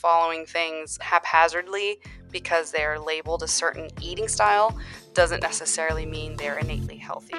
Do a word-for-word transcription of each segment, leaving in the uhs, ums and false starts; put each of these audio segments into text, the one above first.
following things haphazardly because they're labeled a certain eating style doesn't necessarily mean they're innately healthy.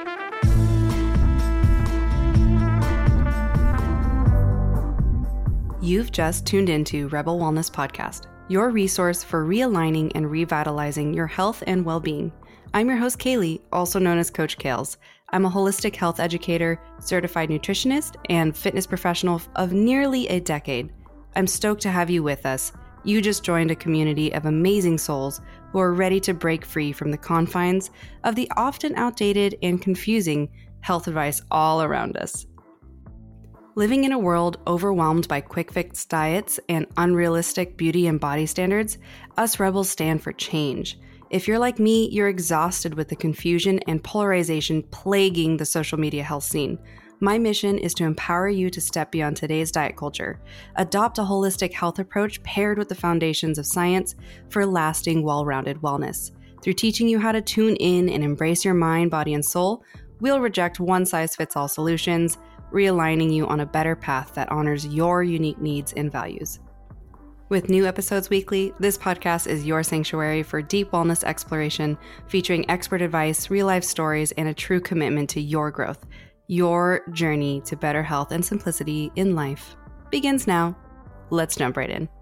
You've just tuned into Rebel Wellness Podcast, your resource for realigning and revitalizing your health and well-being. I'm your host, Kaylee, also known as Coach Kales. I'm a holistic health educator, certified nutritionist, and fitness professional of nearly a decade. I'm stoked to have you with us. You just joined a community of amazing souls who are ready to break free from the confines of the often outdated and confusing health advice all around us. Living in a world overwhelmed by quick fix diets and unrealistic beauty and body standards, us rebels stand for change. If you're like me, you're exhausted with the confusion and polarization plaguing the social media health scene. My mission is to empower you to step beyond today's diet culture, adopt a holistic health approach paired with the foundations of science for lasting, well-rounded wellness. Through teaching you how to tune in and embrace your mind, body, and soul, we'll reject one-size-fits-all solutions, realigning you on a better path that honors your unique needs and values. With new episodes weekly, this podcast is your sanctuary for deep wellness exploration, featuring expert advice, real-life stories, and a true commitment to your growth. Your journey to better health and simplicity in life begins now. Let's jump right in.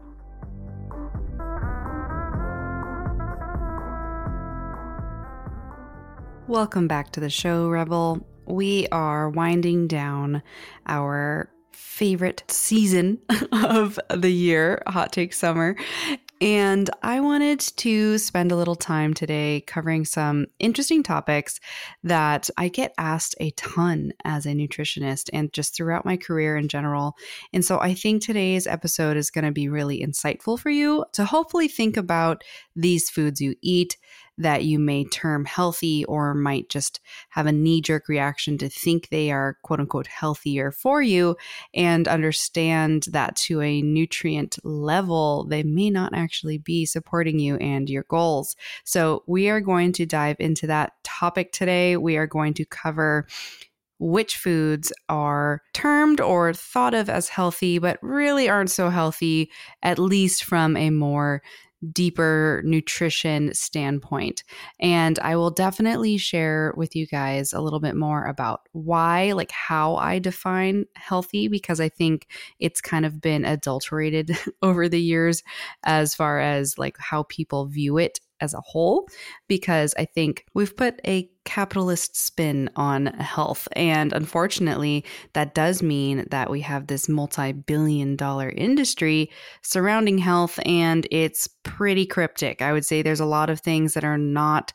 Welcome back to the show, Rebel. We are winding down our favorite season of the year, Hot Take Summer. And I wanted to spend a little time today covering some interesting topics that I get asked a ton as a nutritionist and just throughout my career in general. And so I think today's episode is going to be really insightful for you to hopefully think about these foods you eat that you may term healthy or might just have a knee-jerk reaction to think they are quote-unquote healthier for you, and understand that to a nutrient level, they may not actually be supporting you and your goals. So we are going to dive into that topic today. We are going to cover which foods are termed or thought of as healthy, but really aren't so healthy, at least from a more deeper nutrition standpoint. And I will definitely share with you guys a little bit more about why, like how I define healthy, because I think it's kind of been adulterated over the years as far as like how people view it as a whole, because I think we've put a capitalist spin on health. And unfortunately, that does mean that we have this multi-billion dollar industry surrounding health, and it's pretty cryptic. I would say there's a lot of things that are not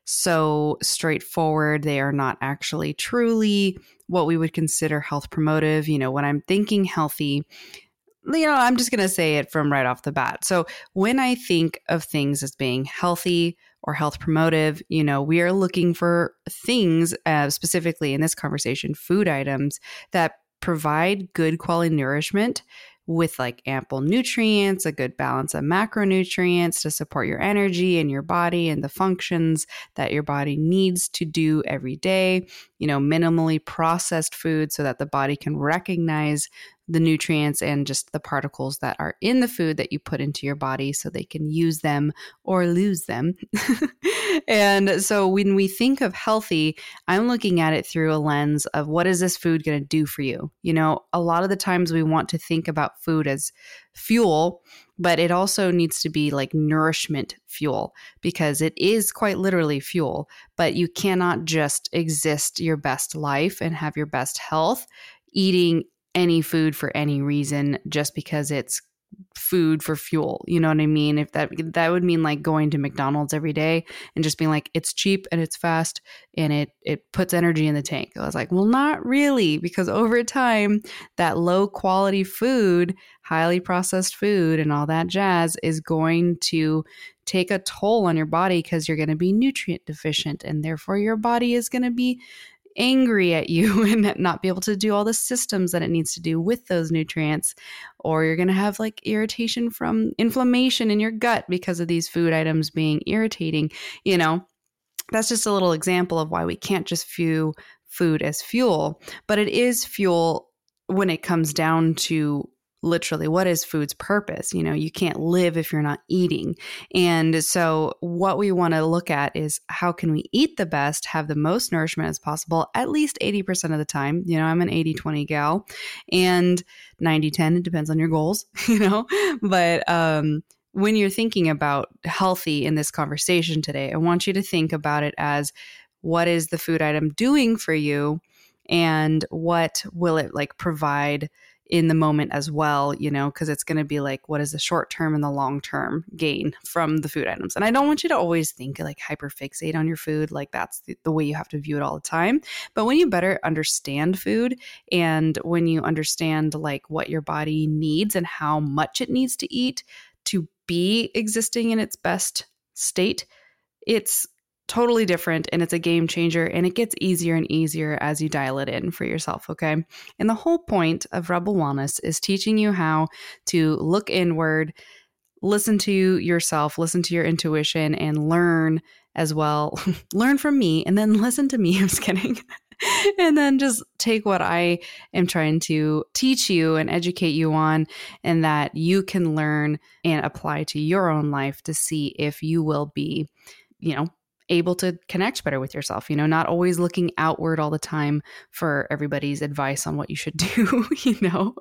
so straightforward. They are not actually truly what we would consider health promotive. You know, when I'm thinking healthy, you know, I'm just going to say it from right off the bat. So when I think of things as being healthy or health promotive, you know, we are looking for things, uh, specifically in this conversation, food items that provide good quality nourishment with like ample nutrients, a good balance of macronutrients to support your energy and your body and the functions that your body needs to do every day, you know, minimally processed food so that the body can recognize the nutrients and just the particles that are in the food that you put into your body so they can use them or lose them. And so when we think of healthy, I'm looking at it through a lens of what is this food going to do for you? You know, a lot of the times we want to think about food as fuel, but it also needs to be like nourishment fuel, because it is quite literally fuel, but you cannot just exist your best life and have your best health eating any food for any reason just because it's food for fuel. You know what I mean? If that that would mean like going to McDonald's every day and just being like, it's cheap and it's fast and it it puts energy in the tank. I was like, well, not really, because over time, that low quality food, highly processed food and all that jazz is going to take a toll on your body because you're going to be nutrient deficient, and therefore your body is going to be angry at you and not be able to do all the systems that it needs to do with those nutrients, or you're going to have like irritation from inflammation in your gut because of these food items being irritating. You know, that's just a little example of why we can't just view food as fuel, but it is fuel when it comes down to literally, what is food's purpose? You know, you can't live if you're not eating. And so what we want to look at is how can we eat the best, have the most nourishment as possible, at least eighty percent of the time. You know, I'm an eighty twenty gal, and ninety ten, it depends on your goals, you know, but, um, when you're thinking about healthy in this conversation today, I want you to think about it as, what is the food item doing for you, and what will it like provide in the moment as well, you know, because it's going to be like, what is the short term and the long term gain from the food items? And I don't want you to always think like hyperfixate on your food. Like that's the, the way you have to view it all the time. But when you better understand food, and when you understand like what your body needs and how much it needs to eat to be existing in its best state, it's totally different, and it's a game changer, and it gets easier and easier as you dial it in for yourself, okay? And the whole point of Rebel Wellness is teaching you how to look inward, listen to yourself, listen to your intuition, and learn as well. Learn from me, and then listen to me. I'm just kidding. And then just take what I am trying to teach you and educate you on, and that you can learn and apply to your own life to see if you will be, you know, able to connect better with yourself, you know, not always looking outward all the time for everybody's advice on what you should do, you know?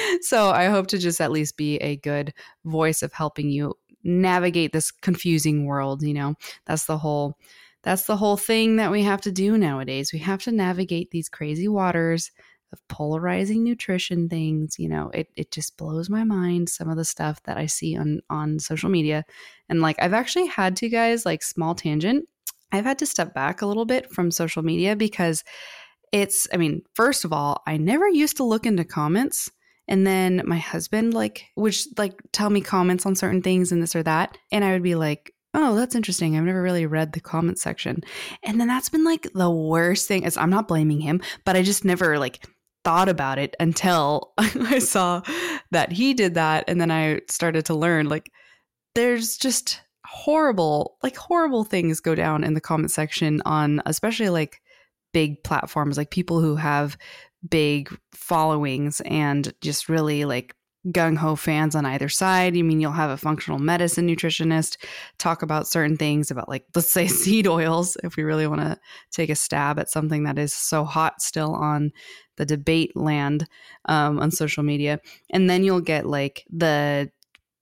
So I hope to just at least be a good voice of helping you navigate this confusing world, you know? That's the whole, that's the whole thing that we have to do nowadays. We have to navigate these crazy waters of polarizing nutrition things. You know, it it just blows my mind, some of the stuff that I see on on social media. And like, I've actually had to, guys, like, small tangent, I've had to step back a little bit from social media because it's, I mean, first of all, I never used to look into comments. And then my husband like would like tell me comments on certain things and this or that. And I would be like, oh, that's interesting. I've never really read the comment section. And then that's been like the worst thing. Is I'm not blaming him, but I just never like thought about it until I saw that he did that. And then I started to learn like there's just horrible, like horrible things go down in the comment section on especially like big platforms, like people who have big followings and just really like gung-ho fans on either side. You mean, you'll have a functional medicine nutritionist talk about certain things about, like, let's say seed oils, if we really want to take a stab at something that is so hot still on the debate land um, on social media. And then you'll get like the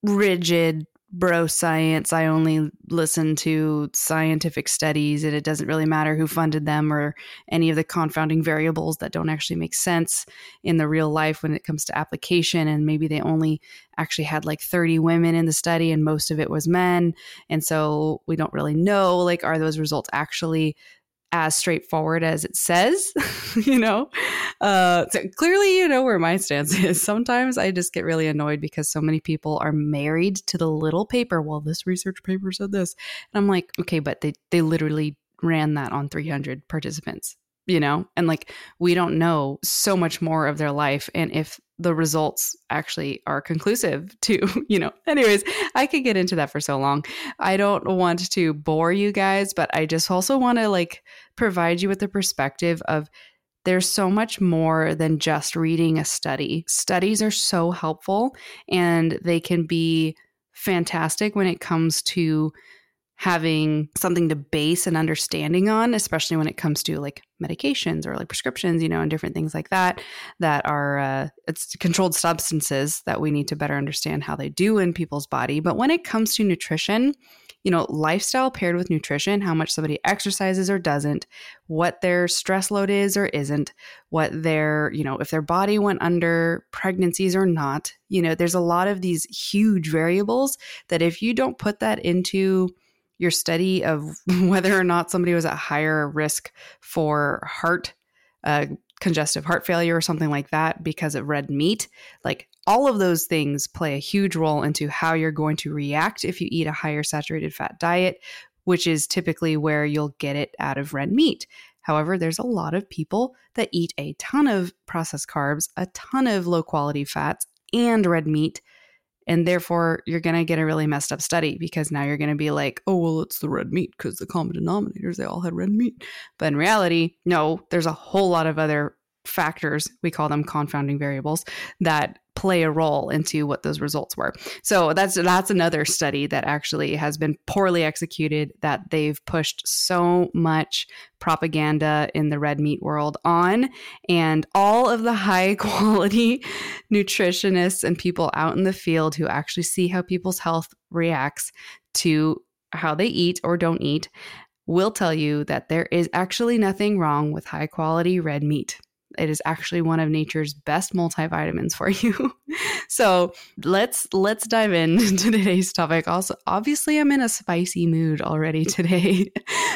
rigid bro science, I only listen to scientific studies and it doesn't really matter who funded them or any of the confounding variables that don't actually make sense in the real life when it comes to application. And maybe they only actually had like thirty women in the study and most of it was men. And so we don't really know, like, are those results actually as straightforward as it says, you know? Uh, so clearly, you know where my stance is. Sometimes I just get really annoyed because so many people are married to the little paper. Well, this research paper said this. And I'm like, okay, but they, they literally ran that on three hundred participants, you know? And like, we don't know so much more of their life. And if the results actually are conclusive too, you know, anyways, I could get into that for so long. I don't want to bore you guys, but I just also want to like provide you with the perspective of there's so much more than just reading a study. Studies are so helpful and they can be fantastic when it comes to having something to base an understanding on, especially when it comes to like medications or like prescriptions, you know, and different things like that, that are uh, it's controlled substances that we need to better understand how they do in people's body. But when it comes to nutrition, you know, lifestyle paired with nutrition, how much somebody exercises or doesn't, what their stress load is or isn't, what their, you know, if their body went under pregnancies or not, you know, there's a lot of these huge variables that if you don't put that into your study of whether or not somebody was at higher risk for heart, uh, congestive heart failure or something like that because of red meat, like all of those things play a huge role into how you're going to react if you eat a higher saturated fat diet, which is typically where you'll get it out of red meat. However, there's a lot of people that eat a ton of processed carbs, a ton of low quality fats, and red meat. And therefore, you're going to get a really messed up study because now you're going to be like, oh, well, it's the red meat because the common denominators, they all had red meat. But in reality, no, there's a whole lot of other factors, we call them confounding variables, that play a role into what those results were. So that's that's another study that actually has been poorly executed, that they've pushed so much propaganda in the red meat world on, and all of the high quality nutritionists and people out in the field who actually see how people's health reacts to how they eat or don't eat will tell you that there is actually nothing wrong with high quality red meat. It is actually one of nature's best multivitamins for you. So let's let's dive into today's topic. Also, obviously, I'm in a spicy mood already today,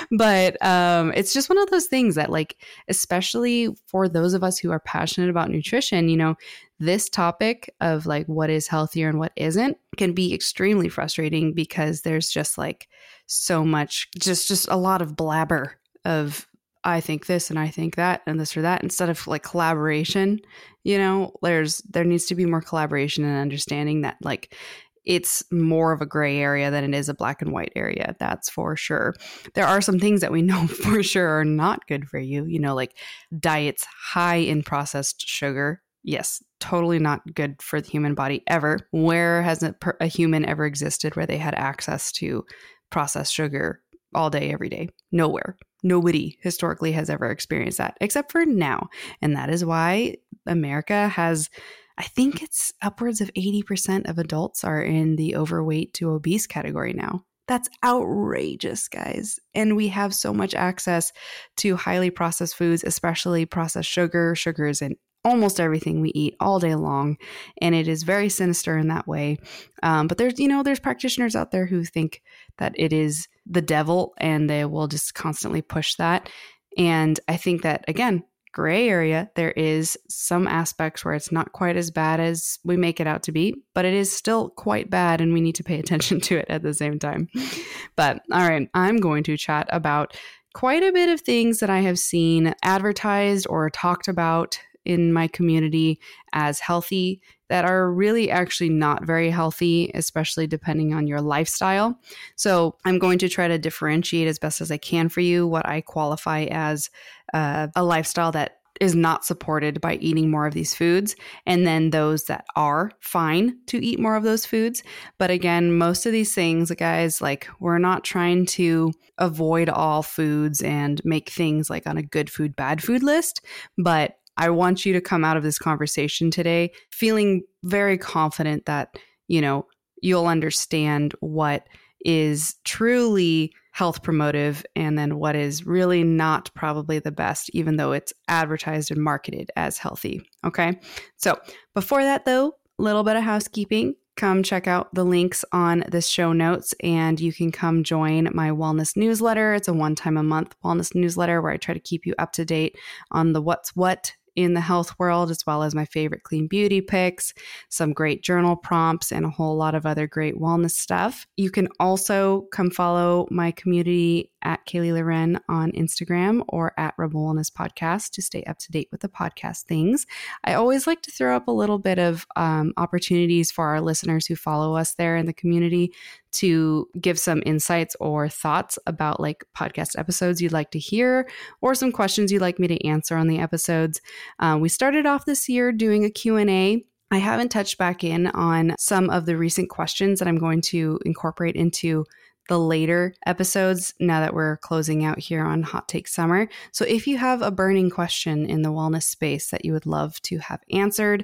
but um, it's just one of those things that, like, especially for those of us who are passionate about nutrition, you know, this topic of like what is healthier and what isn't can be extremely frustrating because there's just like so much, just just a lot of blabber of I think this and I think that and this or that, instead of like collaboration. You know, there's there needs to be more collaboration and understanding that like it's more of a gray area than it is a black and white area. That's for sure. There are some things that we know for sure are not good for you, you know, like diets high in processed sugar. Yes, totally not good for the human body ever. Where has a, a human ever existed where they had access to processed sugar all day, every day? Nowhere. Nobody historically has ever experienced that except for now. And that is why America has, I think it's upwards of eighty percent of adults are in the overweight to obese category now. That's outrageous, guys. And we have so much access to highly processed foods, especially processed sugar. Sugar is in almost everything we eat all day long. And it is very sinister in that way. Um, but there's, you know, there's practitioners out there who think that it is the devil and they will just constantly push that. And I think that, again, gray area, there is some aspects where it's not quite as bad as we make it out to be, but it is still quite bad and we need to pay attention to it at the same time. But all right, I'm going to chat about quite a bit of things that I have seen advertised or talked about in my community as healthy that are really actually not very healthy, especially depending on your lifestyle. So I'm going to try to differentiate as best as I can for you what I qualify as uh, a lifestyle that is not supported by eating more of these foods, and then those that are fine to eat more of those foods. But again, most of these things, guys, like we're not trying to avoid all foods and make things like on a good food, bad food list, but I want you to come out of this conversation today feeling very confident that, you know, you'll understand what is truly health promotive and then what is really not probably the best, even though it's advertised and marketed as healthy. Okay. So before that, though, a little bit of housekeeping. Come check out the links on the show notes and you can come join my wellness newsletter. It's a one time a month wellness newsletter where I try to keep you up to date on the what's what in the health world, as well as my favorite clean beauty picks, some great journal prompts, and a whole lot of other great wellness stuff. You can also come follow my community at Kaylee Loren on Instagram or at Rebel Wellness Podcast to stay up to date with the podcast things. I always like to throw up a little bit of um, opportunities for our listeners who follow us there in the community to give some insights or thoughts about like podcast episodes you'd like to hear or some questions you'd like me to answer on the episodes. Uh, we started off this year doing a Q and A. I haven't touched back in on some of the recent questions that I'm going to incorporate into the later episodes now that we're closing out here on Hot Take Summer. So if you have a burning question in the wellness space that you would love to have answered,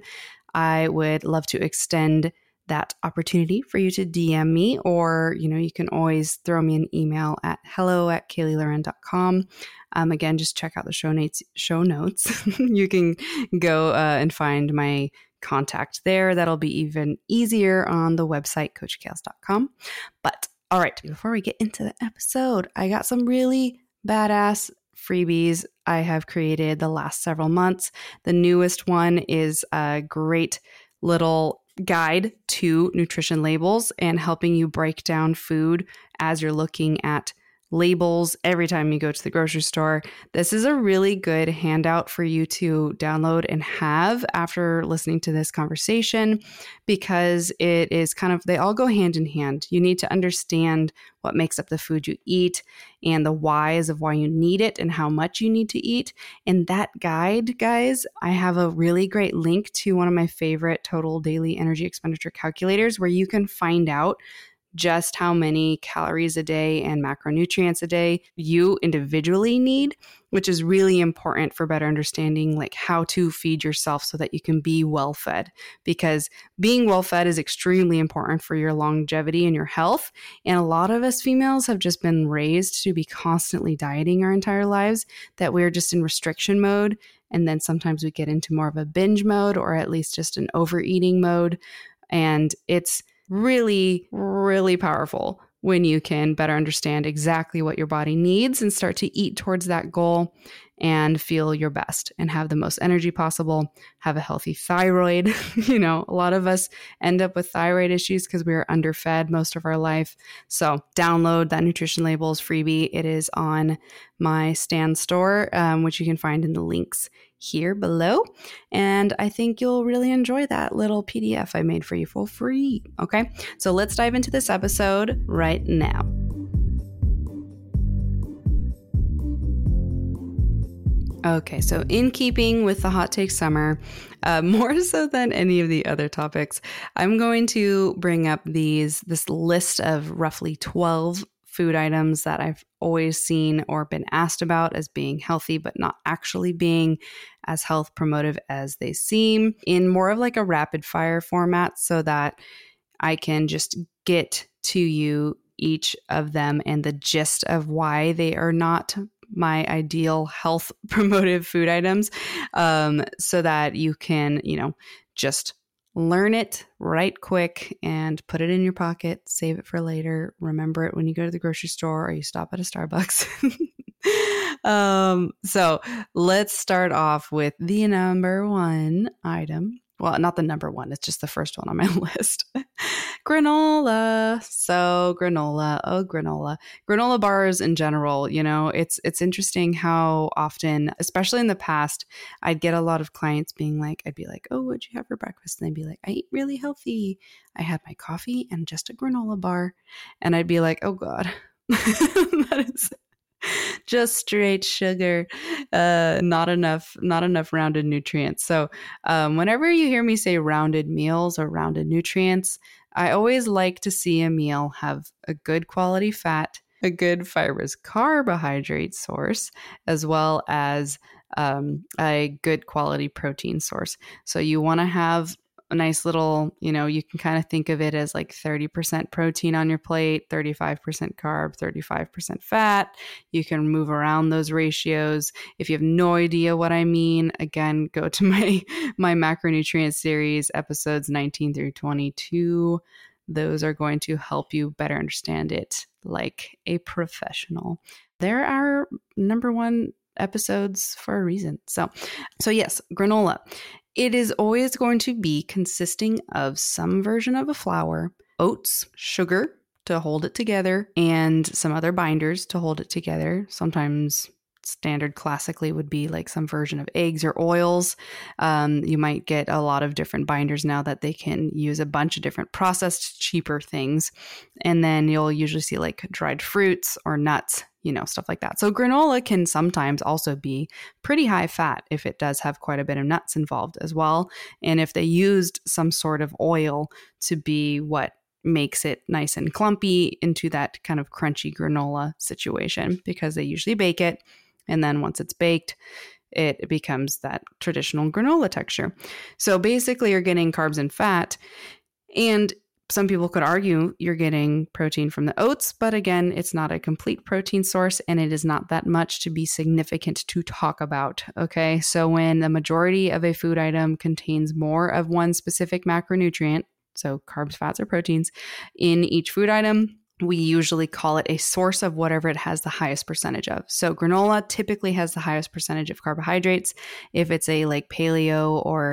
I would love to extend that opportunity for you to D M me, or, you know, you can always throw me an email at hello at kaylee loren dot com. Um, again, just check out the show notes. Show notes. You can go uh, and find my contact there. That'll be even easier on the website, coach kales dot com. But all right, before we get into the episode, I got some really badass freebies I have created the last several months. The newest one is a great little guide to nutrition labels and helping you break down food as you're looking at labels every time you go to the grocery store. This is a really good handout for you to download and have after listening to this conversation, because it is kind of, they all go hand in hand. You need to understand what makes up the food you eat and the whys of why you need it and how much you need to eat. And that guide, guys, I have a really great link to one of my favorite total daily energy expenditure calculators where you can find out just how many calories a day and macronutrients a day you individually need, which is really important for better understanding like how to feed yourself so that you can be well fed, because being well fed is extremely important for your longevity and your health. And a lot of us females have just been raised to be constantly dieting our entire lives, that we're just in restriction mode. And then sometimes we get into more of a binge mode, or at least just an overeating mode. And it's really, really powerful when you can better understand exactly what your body needs and start to eat towards that goal and feel your best and have the most energy possible, have a healthy thyroid. You know, a lot of us end up with thyroid issues because we are underfed most of our life. So download that Nutrition Labels freebie. It is on my Stan store, um, which you can find in the links here below. And I think you'll really enjoy that little P D F I made for you for free. Okay, so let's dive into this episode right now. Okay, so in keeping with the Hot Take Summer, uh, more so than any of the other topics, I'm going to bring up these this list of roughly twelve food items that I've always seen or been asked about as being healthy, but not actually being as health promotive as they seem, in more of like a rapid fire format so that I can just get to you each of them and the gist of why they are not my ideal health promotive food items, um, so that you can, you know, just learn it right quick and put it in your pocket, save it for later, remember it when you go to the grocery store or you stop at a Starbucks. um, so let's start off with the number one item. Well, not the number one. It's just the first one on my list. Granola. So granola. Oh, granola. Granola bars in general, you know, it's it's interesting how often, especially in the past, I'd get a lot of clients being like, I'd be like, oh, what'd you have for breakfast? And they'd be like, I eat really healthy. I had my coffee and just a granola bar. And I'd be like, oh God, that is just straight sugar, uh, not enough, not enough rounded nutrients. So um, whenever you hear me say rounded meals or rounded nutrients, I always like to see a meal have a good quality fat, a good fibrous carbohydrate source, as well as um, a good quality protein source. So you want to have a nice little, you know, you can kind of think of it as like thirty percent protein on your plate, thirty-five percent carb, thirty-five percent fat. You can move around those ratios. If you have no idea what I mean, again, go to my, my macronutrient series, episodes nineteen through twenty-two. Those are going to help you better understand it like a professional. There are number one episodes for a reason. So, so yes, granola. It is always going to be consisting of some version of a flour, oats, sugar to hold it together, and some other binders to hold it together. Sometimes standard classically would be like some version of eggs or oils. Um, you might get a lot of different binders now that they can use a bunch of different processed, cheaper things. And then you'll usually see like dried fruits or nuts, you know, stuff like that. So granola can sometimes also be pretty high fat if it does have quite a bit of nuts involved as well. And if they used some sort of oil to be what makes it nice and clumpy into that kind of crunchy granola situation, because they usually bake it. And then once it's baked, it becomes that traditional granola texture. So basically you're getting carbs and fat. And some people could argue you're getting protein from the oats, but again, it's not a complete protein source and it is not that much to be significant to talk about. Okay. So when the majority of a food item contains more of one specific macronutrient, so carbs, fats, or proteins in each food item, we usually call it a source of whatever it has the highest percentage of. So granola typically has the highest percentage of carbohydrates. If it's a like paleo or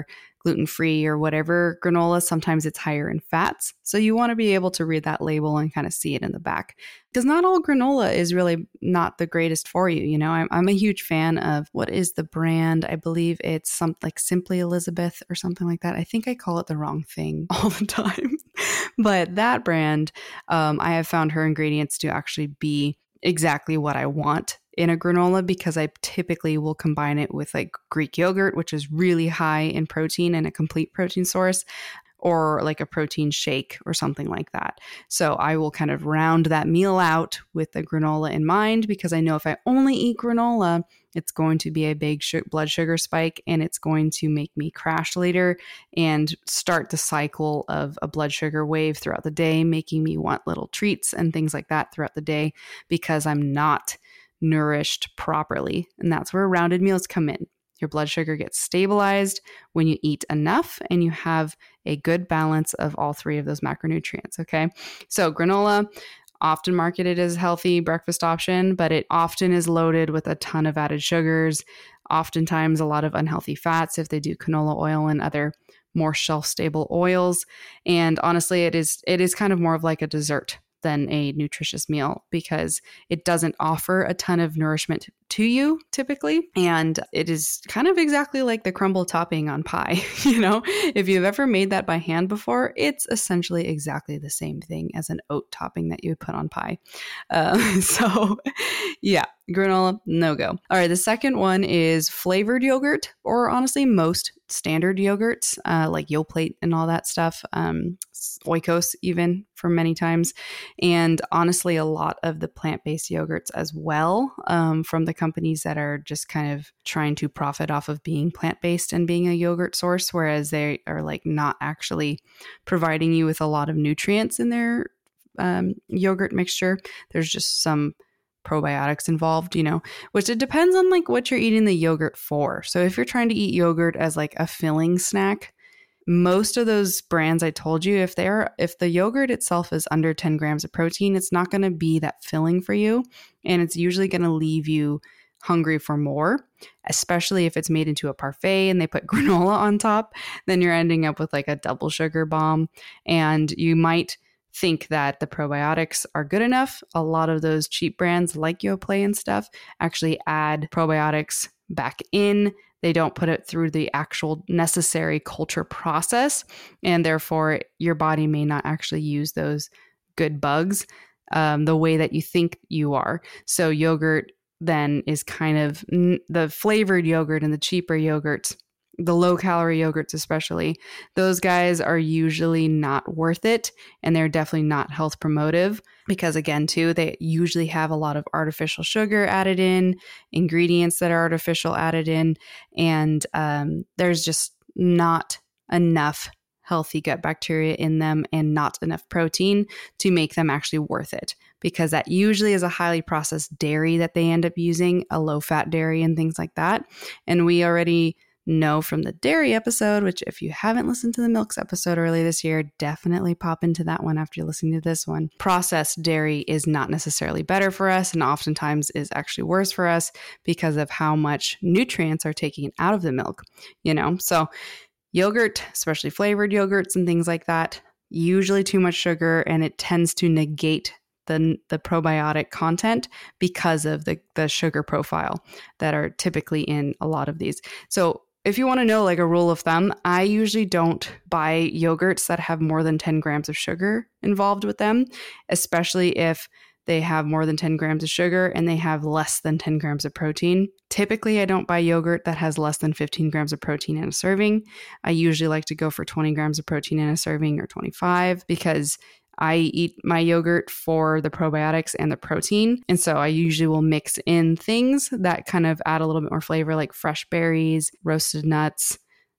gluten-free or whatever granola, sometimes it's higher in fats. So you want to be able to read that label and kind of see it in the back. Because not all granola is really not the greatest for you. You know, I'm, I'm a huge fan of, what is the brand? I believe it's something like Simply Elizabeth or something like that. I think I call it the wrong thing all the time. But that brand, um, I have found her ingredients to actually be exactly what I want in a granola, because I typically will combine it with like Greek yogurt, which is really high in protein and a complete protein source, or like a protein shake or something like that. So I will kind of round that meal out with the granola in mind, because I know if I only eat granola, it's going to be a big sh- blood sugar spike, and it's going to make me crash later and start the cycle of a blood sugar wave throughout the day, making me want little treats and things like that throughout the day, because I'm not nourished properly. And that's where rounded meals come in. Your blood sugar gets stabilized when you eat enough and you have a good balance of all three of those macronutrients. Okay. So granola, often marketed as a healthy breakfast option, but it often is loaded with a ton of added sugars, oftentimes a lot of unhealthy fats if they do canola oil and other more shelf-stable oils. And honestly, it is it is kind of more of like a dessert than a nutritious meal, because it doesn't offer a ton of nourishment to you typically. And it is kind of exactly like the crumble topping on pie. You know, if you've ever made that by hand before, it's essentially exactly the same thing as an oat topping that you would put on pie. Uh, so yeah, granola, no go. All right, the second one is flavored yogurt, or honestly, most standard yogurts, uh, like Yoplait and all that stuff, um, Oikos even for many times. And honestly, a lot of the plant-based yogurts as well, um, from the companies that are just kind of trying to profit off of being plant-based and being a yogurt source, whereas they are like not actually providing you with a lot of nutrients in their um, yogurt mixture. There's just some probiotics involved, you know, which it depends on like what you're eating the yogurt for. So if you're trying to eat yogurt as like a filling snack, most of those brands I told you, if they're if the yogurt itself is under ten grams of protein, it's not going to be that filling for you, and it's usually going to leave you hungry for more, especially if it's made into a parfait and they put granola on top. Then you're ending up with like a double sugar bomb, and you might think that the probiotics are good enough. A lot of those cheap brands like Yoplait and stuff actually add probiotics back in. They don't put it through the actual necessary culture process, and therefore your body may not actually use those good bugs um, the way that you think you are. So yogurt then is kind of the flavored yogurt and the cheaper yogurts, the low calorie yogurts especially, those guys are usually not worth it, and they're definitely not health promotive, because again too, they usually have a lot of artificial sugar added in, ingredients that are artificial added in, and um, there's just not enough healthy gut bacteria in them and not enough protein to make them actually worth it, because that usually is a highly processed dairy that they end up using, a low fat dairy and things like that. And we already know from the dairy episode, which if you haven't listened to the milks episode early this year, definitely pop into that one after you're listening to this one. Processed dairy is not necessarily better for us, and oftentimes is actually worse for us because of how much nutrients are taken out of the milk, you know? So yogurt, especially flavored yogurts and things like that, usually too much sugar, and it tends to negate the the probiotic content because of the, the sugar profile that are typically in a lot of these. So if you want to know like a rule of thumb, I usually don't buy yogurts that have more than ten grams of sugar involved with them, especially if they have more than ten grams of sugar and they have less than ten grams of protein. Typically, I don't buy yogurt that has less than fifteen grams of protein in a serving. I usually like to go for twenty grams of protein in a serving, or twenty-five, because I eat my yogurt for the probiotics and the protein. And so I usually will mix in things that kind of add a little bit more flavor, like fresh berries, roasted nuts,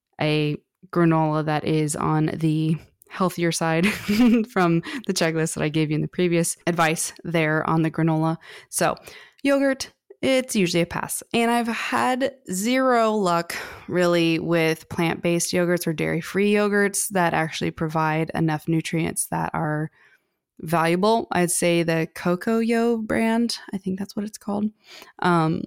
a granola that is on the healthier side from the checklist that I gave you in the previous advice there on the granola. So yogurt, it's usually a pass. And I've had zero luck really with plant-based yogurts or dairy-free yogurts that actually provide enough nutrients that are valuable. I'd say the Cocoyo brand, I think that's what it's called. Um,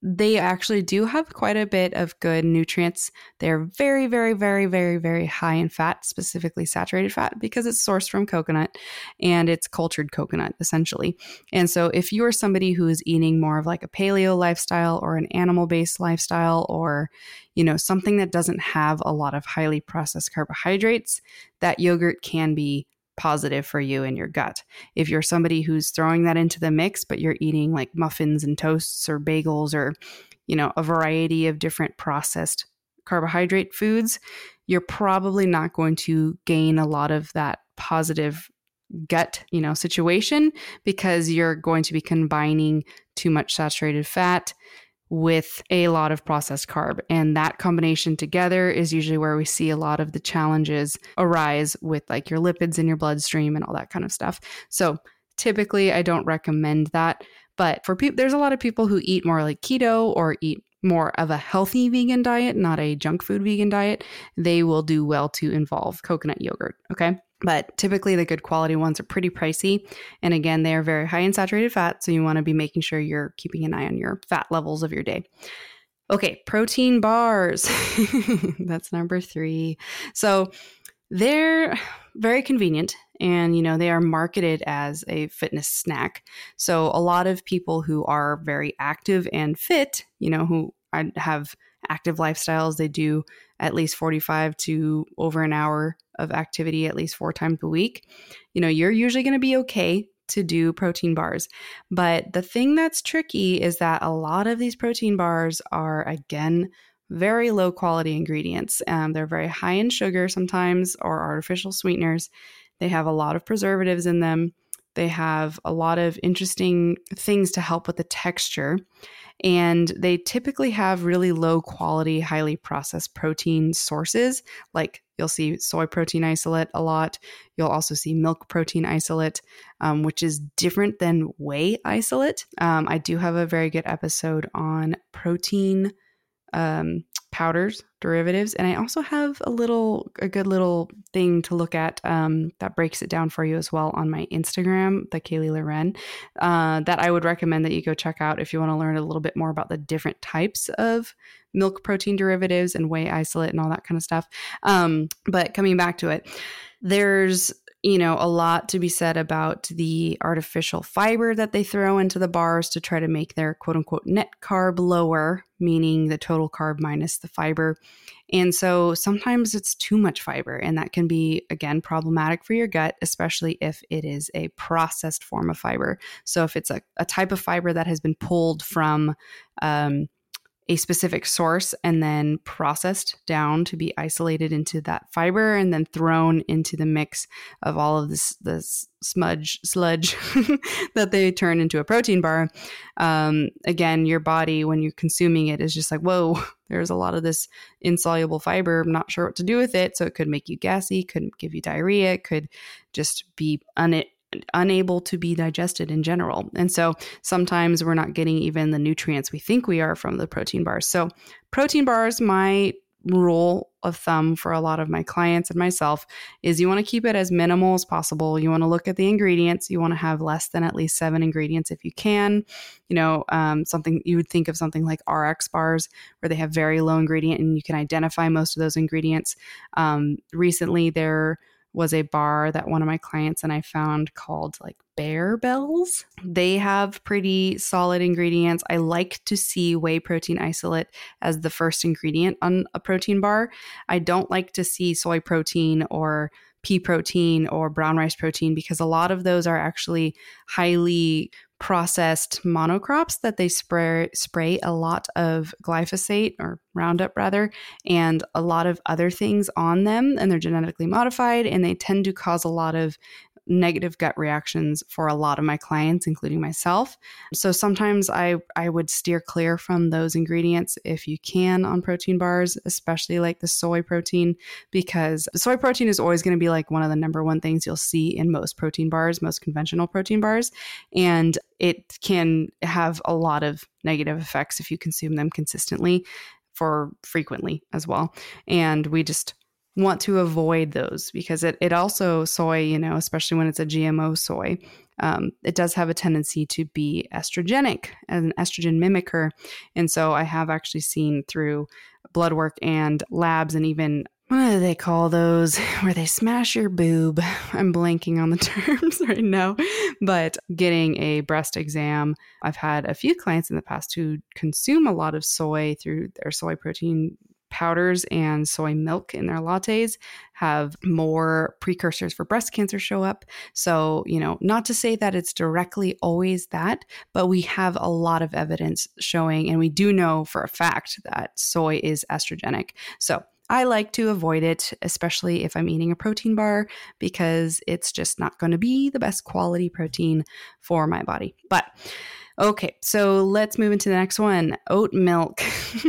they actually do have quite a bit of good nutrients. They're very, very, very, very, very high in fat, specifically saturated fat, because it's sourced from coconut and it's cultured coconut, essentially. And so if you are somebody who is eating more of like a paleo lifestyle or an animal-based lifestyle, or, you know, something that doesn't have a lot of highly processed carbohydrates, that yogurt can be positive for you in your gut. If you're somebody who's throwing that into the mix, but you're eating like muffins and toasts or bagels or, you know, a variety of different processed carbohydrate foods, you're probably not going to gain a lot of that positive gut, you know, situation, because you're going to be combining too much saturated fat with a lot of processed carb. And that combination together is usually where we see a lot of the challenges arise with like your lipids in your bloodstream and all that kind of stuff. So typically I don't recommend that. But for people, there's a lot of people who eat more like keto or eat more of a healthy vegan diet, not a junk food vegan diet. They will do well to involve coconut yogurt. Okay. But typically the good quality ones are pretty pricey. And again, they are very high in saturated fat. So you want to be making sure you're keeping an eye on your fat levels of your day. Okay, protein bars. That's number three. So they're very convenient, and, you know, they are marketed as a fitness snack. So a lot of people who are very active and fit, you know, who have active lifestyles, they do at least forty-five to over an hour of activity at least four times a week. You know, you're usually going to be okay to do protein bars. But the thing that's tricky is that a lot of these protein bars are, again, very low quality ingredients. Um, they're very high in sugar sometimes, or artificial sweeteners. They have a lot of preservatives in them. They have a lot of interesting things to help with the texture. And they typically have really low quality, highly processed protein sources. Like you'll see soy protein isolate a lot. You'll also see milk protein isolate, um, which is different than whey isolate. Um, I do have a very good episode on protein um, powders, derivatives. And I also have a little, a good little thing to look at um, that breaks it down for you as well on my Instagram, the Kaylee Loren, uh, that I would recommend that you go check out if you want to learn a little bit more about the different types of milk protein derivatives and whey isolate and all that kind of stuff. Um, but coming back to it, there's you know, a lot to be said about the artificial fiber that they throw into the bars to try to make their quote unquote net carb lower, meaning the total carb minus the fiber. And so sometimes it's too much fiber, and that can be, again, problematic for your gut, especially if it is a processed form of fiber. So if it's a, a type of fiber that has been pulled from, um, a specific source and then processed down to be isolated into that fiber and then thrown into the mix of all of this, this smudge sludge that they turn into a protein bar. Um, again, your body, when you're consuming it, is just like, whoa, there's a lot of this insoluble fiber. I'm not sure what to do with it. So it could make you gassy, could give you diarrhea, it could just be un- unable to be digested in general. And so sometimes we're not getting even the nutrients we think we are from the protein bars. So protein bars, my rule of thumb for a lot of my clients and myself is you want to keep it as minimal as possible. You want to look at the ingredients. You want to have less than at least seven ingredients if you can. You know, um, something you would think of something like R X bars, where they have very low ingredient and you can identify most of those ingredients. Um, recently, there was a bar that one of my clients and I found called like Bear Bells. They have pretty solid ingredients. I like to see whey protein isolate as the first ingredient on a protein bar. I don't like to see soy protein or pea protein or brown rice protein, because a lot of those are actually highly processed monocrops that they spray spray a lot of glyphosate or Roundup rather, and a lot of other things on them, and they're genetically modified, and they tend to cause a lot of negative gut reactions for a lot of my clients, including myself. So sometimes I, I would steer clear from those ingredients if you can on protein bars, especially like the soy protein, because the soy protein is always going to be like one of the number one things you'll see in most protein bars, most conventional protein bars. And it can have a lot of negative effects if you consume them consistently for frequently as well. And we just want to avoid those because it, it also soy, you know, especially when it's a G M O soy, um, it does have a tendency to be estrogenic, as an estrogen mimicker. And so I have actually seen through blood work and labs and even, what do they call those, where they smash your boob? I'm blanking on the terms right now, but getting a breast exam. I've had a few clients in the past who consume a lot of soy through their soy protein powders and soy milk in their lattes, have more precursors for breast cancer show up. So, you know, not to say that it's directly always that, but we have a lot of evidence showing, and we do know for a fact that soy is estrogenic. So I like to avoid it, especially if I'm eating a protein bar, because it's just not going to be the best quality protein for my body. But okay, so let's move into the next one. Oat milk.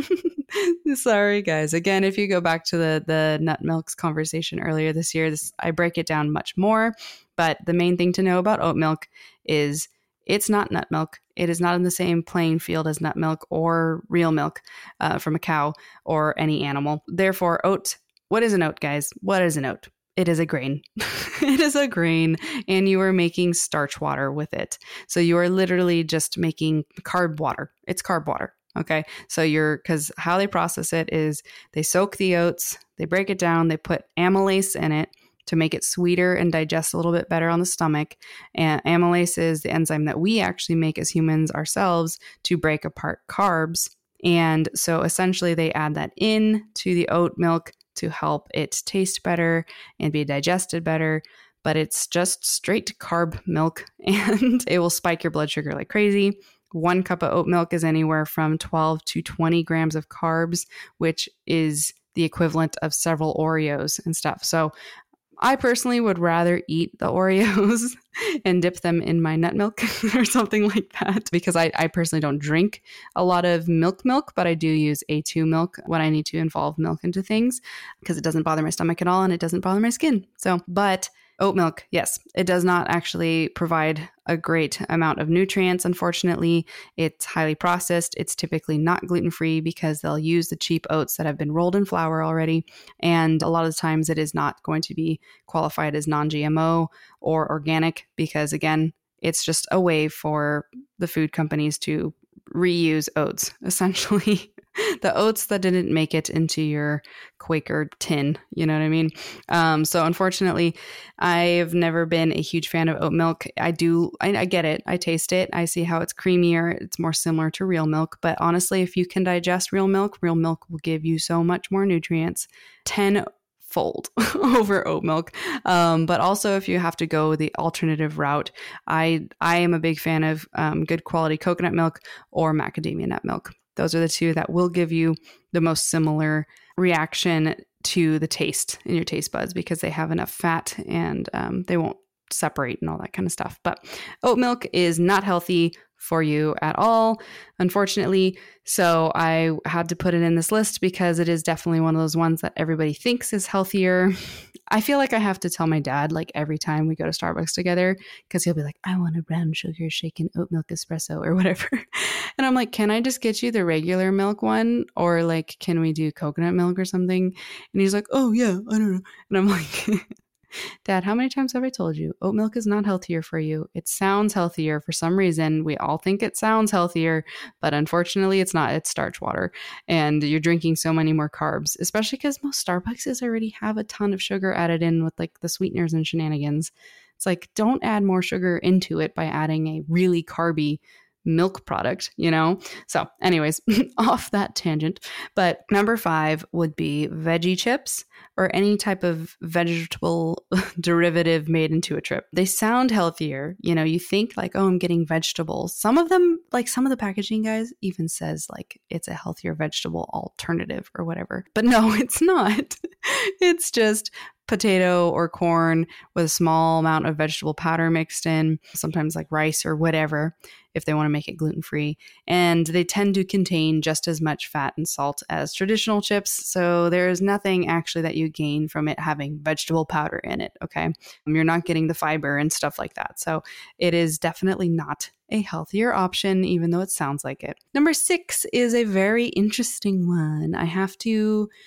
Sorry, guys. Again, if you go back to the, the nut milks conversation earlier this year, this, I break it down much more. But the main thing to know about oat milk is it's not nut milk. It is not in the same playing field as nut milk or real milk uh, from a cow or any animal. Therefore, oat, what is an oat, guys? What is an oat? It is a grain. It is a grain, and you are making starch water with it. So you are literally just making carb water. It's carb water. Okay. So you're, because how they process it is they soak the oats, they break it down, they put amylase in it to make it sweeter and digest a little bit better on the stomach. And amylase is the enzyme that we actually make as humans ourselves to break apart carbs. And so essentially they add that in to the oat milk to help it taste better and be digested better. But it's just straight carb milk, and it will spike your blood sugar like crazy. One cup of oat milk is anywhere from twelve to twenty grams of carbs, which is the equivalent of several Oreos and stuff. So I personally would rather eat the Oreos and dip them in my nut milk or something like that, because I, I personally don't drink a lot of milk milk, but I do use A two milk when I need to involve milk into things, because it doesn't bother my stomach at all and it doesn't bother my skin. So, but oat milk, yes, it does not actually provide a great amount of nutrients. Unfortunately, it's highly processed. It's typically not gluten-free because they'll use the cheap oats that have been rolled in flour already. And a lot of the times it is not going to be qualified as non-G M O or organic, because again, it's just a way for the food companies to reuse oats, essentially. The oats that didn't make it into your Quaker tin, you know what I mean? Um, so unfortunately, I've never been a huge fan of oat milk. I do, I, I get it. I taste it. I see how it's creamier. It's more similar to real milk. But honestly, if you can digest real milk, real milk will give you so much more nutrients. ten fold over oat milk. Um, but also if you have to go the alternative route, I, I am a big fan of um, good quality coconut milk or macadamia nut milk. Those are the two that will give you the most similar reaction to the taste in your taste buds, because they have enough fat and um, they won't separate and all that kind of stuff. But oat milk is not healthy for you at all, unfortunately. So I had to put it in this list because it is definitely one of those ones that everybody thinks is healthier. I feel like I have to tell my dad like every time we go to Starbucks together, because he'll be like, I want a brown sugar shaken oat milk espresso or whatever. And I'm like, can I just get you the regular milk one? Or like, can we do coconut milk or something? And he's like, oh yeah, I don't know. And I'm like, Dad, how many times have I told you oat milk is not healthier for you? It sounds healthier for some reason. We all think it sounds healthier, but unfortunately it's not. It's starch water, and you're drinking so many more carbs, especially because most Starbucks already have a ton of sugar added in with like the sweeteners and shenanigans. It's like, don't add more sugar into it by adding a really carby milk product, you know? So anyways, off that tangent. But number five would be veggie chips, or any type of vegetable derivative made into a chip. They sound healthier. You know, you think like, oh, I'm getting vegetables. Some of them, like some of the packaging guys even says like it's a healthier vegetable alternative or whatever. But no, it's not. It's just potato or corn with a small amount of vegetable powder mixed in, sometimes like rice or whatever, if they want to make it gluten-free. And they tend to contain just as much fat and salt as traditional chips. So there is nothing actually that you gain from it having vegetable powder in it. Okay. You're not getting the fiber and stuff like that. So it is definitely not a healthier option, even though it sounds like it. Number six is a very interesting one. I have to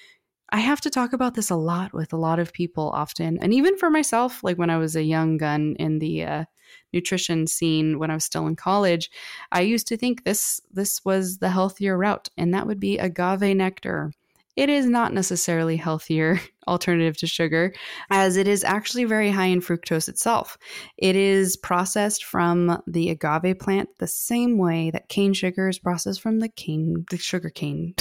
I have to talk about this a lot with a lot of people often. And even for myself, like when I was a young gun in the uh, nutrition scene, when I was still in college, I used to think this this was the healthier route, and that would be agave nectar. It is not necessarily healthier alternative to sugar, as it is actually very high in fructose itself. It is processed from the agave plant the same way that cane sugar is processed from the cane, the sugar cane.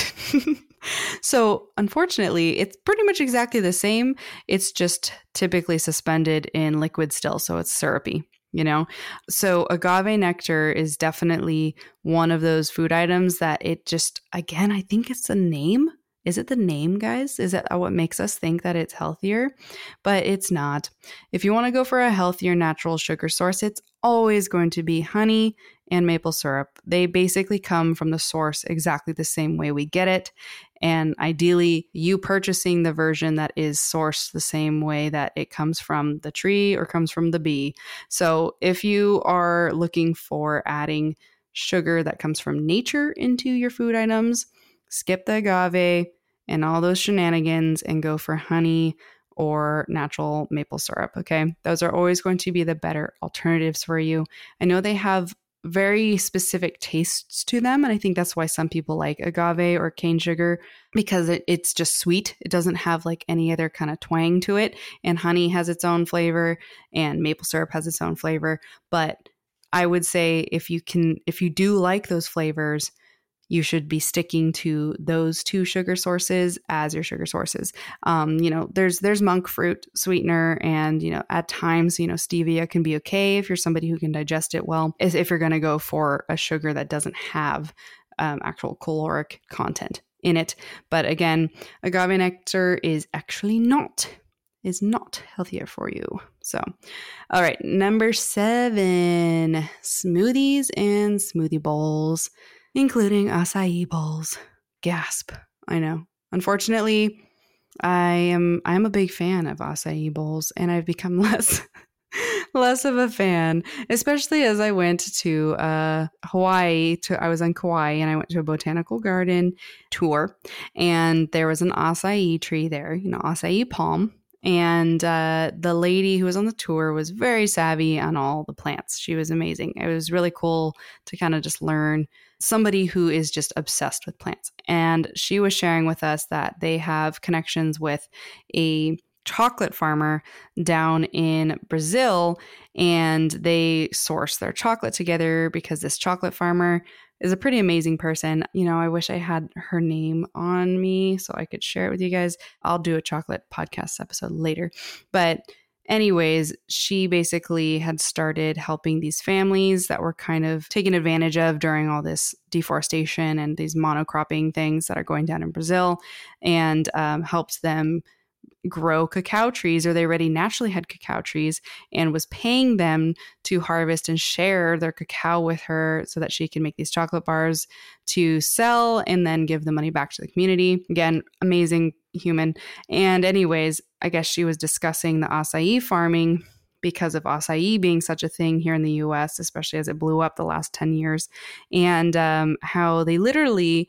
So unfortunately, it's pretty much exactly the same. It's just typically suspended in liquid still, so it's syrupy, you know? So agave nectar is definitely one of those food items that it just, again, I think it's the name. Is it the name, guys? Is that what makes us think that it's healthier? But it's not. If you want to go for a healthier natural sugar source, it's always going to be honey and maple syrup. They basically come from the source exactly the same way we get it. And ideally, you purchasing the version that is sourced the same way that it comes from the tree or comes from the bee. So if you are looking for adding sugar that comes from nature into your food items, skip the agave and all those shenanigans and go for honey or natural maple syrup, okay? Those are always going to be the better alternatives for you. I know they have very specific tastes to them, and I think that's why some people like agave or cane sugar, because it, it's just sweet. It doesn't have like any other kind of twang to it, and honey has its own flavor and maple syrup has its own flavor. But I would say if you can, if you do like those flavors, you should be sticking to those two sugar sources as your sugar sources. Um, you know, there's there's monk fruit sweetener, and you know, at times, you know, stevia can be okay if you're somebody who can digest it well. Is if you're going to go for a sugar that doesn't have um, actual caloric content in it. But again, agave nectar is actually not is not healthier for you. So, all right, number seven: smoothies and smoothie bowls, including acai bowls. Gasp. I know. Unfortunately, I am I am a big fan of acai bowls, and I've become less less of a fan, especially as I went to uh, Hawaii. To I was in Kauai, and I went to a botanical garden tour, and there was an acai tree there, you know, acai palm. And uh, the lady who was on the tour was very savvy on all the plants. She was amazing. It was really cool to kind of just learn somebody who is just obsessed with plants. And she was sharing with us that they have connections with a chocolate farmer down in Brazil, and they source their chocolate together because this chocolate farmer is a pretty amazing person. You know, I wish I had her name on me so I could share it with you guys. I'll do a chocolate podcast episode later. But anyways, she basically had started helping these families that were kind of taken advantage of during all this deforestation and these monocropping things that are going down in Brazil, and um, helped them grow cacao trees, or they already naturally had cacao trees, and was paying them to harvest and share their cacao with her so that she can make these chocolate bars to sell and then give the money back to the community. Again, amazing human. And anyways, I guess she was discussing the acai farming because of acai being such a thing here in the U S, especially as it blew up the last ten years, and um, how they literally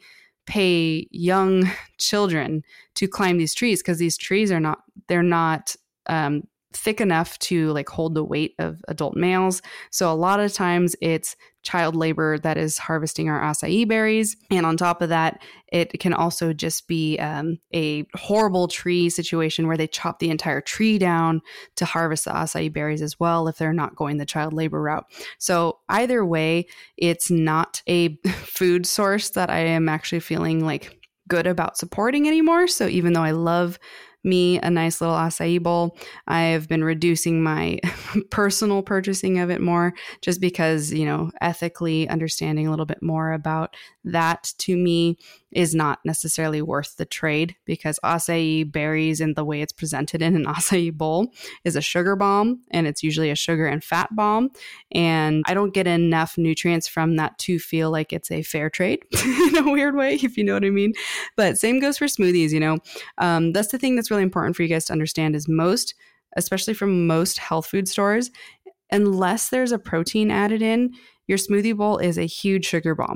pay young children to climb these trees because these trees are not, they're not um, thick enough to like hold the weight of adult males. So a lot of times it's child labor that is harvesting our acai berries. And on top of that, it can also just be um, a horrible tree situation where they chop the entire tree down to harvest the acai berries as well if they're not going the child labor route. So either way, it's not a food source that I am actually feeling like good about supporting anymore. So even though I love me a nice little acai bowl, I have been reducing my personal purchasing of it more, just because, you know, ethically understanding a little bit more about that to me is not necessarily worth the trade, because acai berries and the way it's presented in an acai bowl is a sugar bomb, and it's usually a sugar and fat bomb. And I don't get enough nutrients from that to feel like it's a fair trade in a weird way, if you know what I mean. But same goes for smoothies, you know. Um, that's the thing that's really important for you guys to understand is most, especially from most health food stores, unless there's a protein added in, your smoothie bowl is a huge sugar bomb.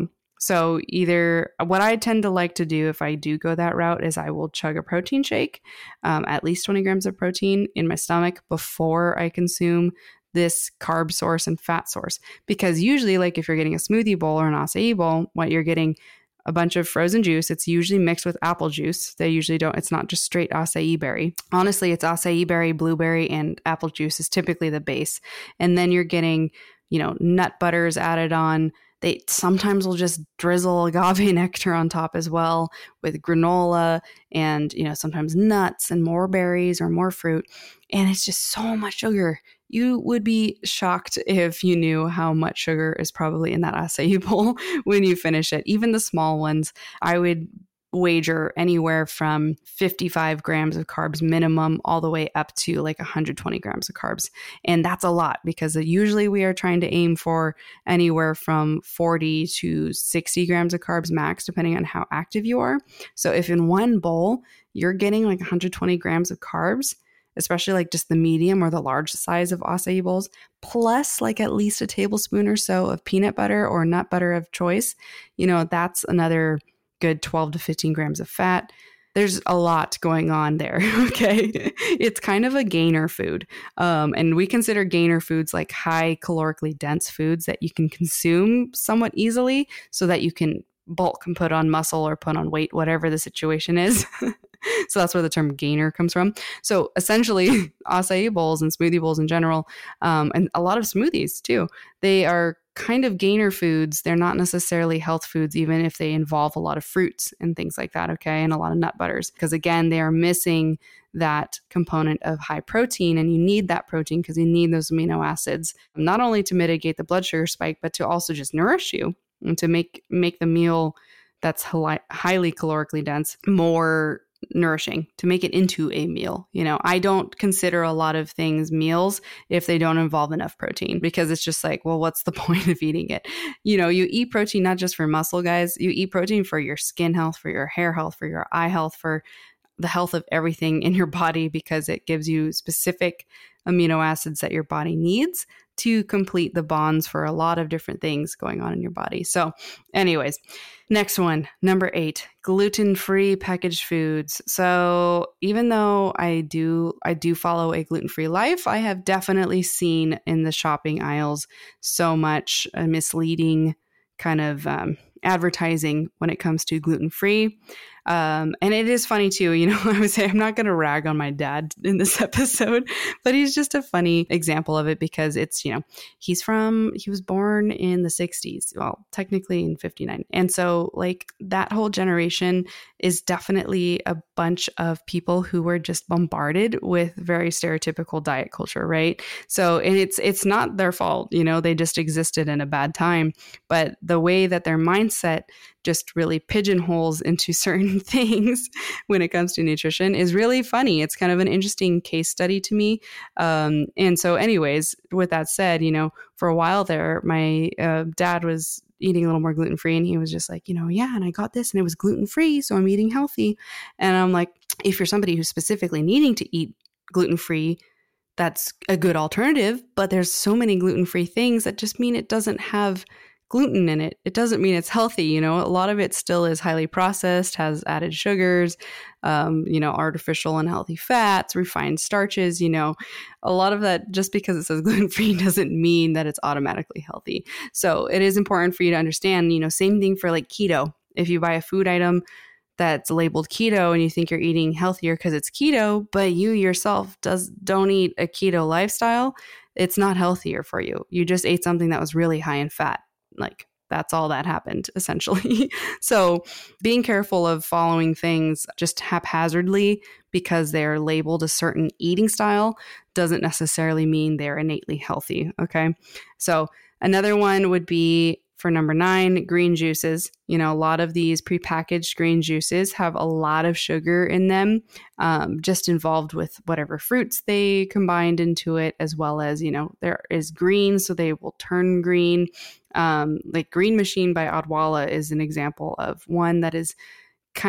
So either what I tend to like to do if I do go that route is I will chug a protein shake, um, at least twenty grams of protein in my stomach before I consume this carb source and fat source. Because usually, like if you're getting a smoothie bowl or an acai bowl, what you're getting a bunch of frozen juice. It's usually mixed with apple juice. They usually don't, it's not just straight acai berry. Honestly, it's acai berry, blueberry, and apple juice is typically the base. And then you're getting, you know, nut butters added on. They sometimes will just drizzle agave nectar on top as well with granola and, you know, sometimes nuts and more berries or more fruit. And it's just so much sugar. You would be shocked if you knew how much sugar is probably in that acai bowl when you finish it. Even the small ones, I would wager anywhere from fifty-five grams of carbs minimum all the way up to like one hundred twenty grams of carbs. And that's a lot because usually we are trying to aim for anywhere from forty to sixty grams of carbs max, depending on how active you are. So if in one bowl, you're getting like one hundred twenty grams of carbs, especially like just the medium or the large size of acai bowls, plus like at least a tablespoon or so of peanut butter or nut butter of choice, you know, that's another good twelve to fifteen grams of fat. There's a lot going on there. Okay. It's kind of a gainer food. Um, and we consider gainer foods like high calorically dense foods that you can consume somewhat easily so that you can bulk and put on muscle or put on weight, whatever the situation is. So that's where the term gainer comes from. So essentially, acai bowls and smoothie bowls in general, um, and a lot of smoothies too, they are kind of gainer foods. They're not necessarily health foods, even if they involve a lot of fruits and things like that, okay, and a lot of nut butters. Because again, they are missing that component of high protein, and you need that protein because you need those amino acids, not only to mitigate the blood sugar spike, but to also just nourish you and to make, make the meal that's hi- highly calorically dense more nourishing, to make it into a meal. You know, I don't consider a lot of things meals if they don't involve enough protein, because it's just like, well, what's the point of eating it? You know, you eat protein not just for muscle, guys. You eat protein for your skin health, for your hair health, for your eye health, for the health of everything in your body, because it gives you specific amino acids that your body needs to complete the bonds for a lot of different things going on in your body. So anyways, next one, number eight, gluten-free packaged foods. So even though I do, I do follow a gluten-free life, I have definitely seen in the shopping aisles so much uh, misleading kind of um, advertising when it comes to gluten-free. Um, and it is funny too, you know, I would say I'm not going to rag on my dad in this episode, but he's just a funny example of it because it's, you know, he's from, he was born in the sixties, well, technically in fifty-nine. And so like that whole generation is definitely a bunch of people who were just bombarded with very stereotypical diet culture, right? So, and it's, it's not their fault, you know, they just existed in a bad time, but the way that their mindset just really pigeonholes into certain things when it comes to nutrition is really funny. It's kind of an interesting case study to me. Um, and so anyways, with that said, you know, for a while there, my uh, dad was eating a little more gluten-free and he was just like, you know, yeah, and I got this and it was gluten-free, so I'm eating healthy. And I'm like, if you're somebody who's specifically needing to eat gluten-free, that's a good alternative, but there's so many gluten-free things that just mean it doesn't have gluten in it. It doesn't mean it's healthy. You know, a lot of it still is highly processed, has added sugars, um, you know, artificial unhealthy fats, refined starches, you know, a lot of that, just because it says gluten-free doesn't mean that it's automatically healthy. So it is important for you to understand, you know, same thing for like keto. If you buy a food item that's labeled keto and you think you're eating healthier because it's keto, but you yourself does don't eat a keto lifestyle, it's not healthier for you. You just ate something that was really high in fat. Like that's all that happened essentially. So being careful of following things just haphazardly because they're labeled a certain eating style doesn't necessarily mean they're innately healthy. Okay. So another one would be for number nine, green juices. You know, a lot of these prepackaged green juices have a lot of sugar in them, um, just involved with whatever fruits they combined into it, as well as, you know, there is green, so they will turn green. Um, like Green Machine by Odwalla is an example of one that is kind of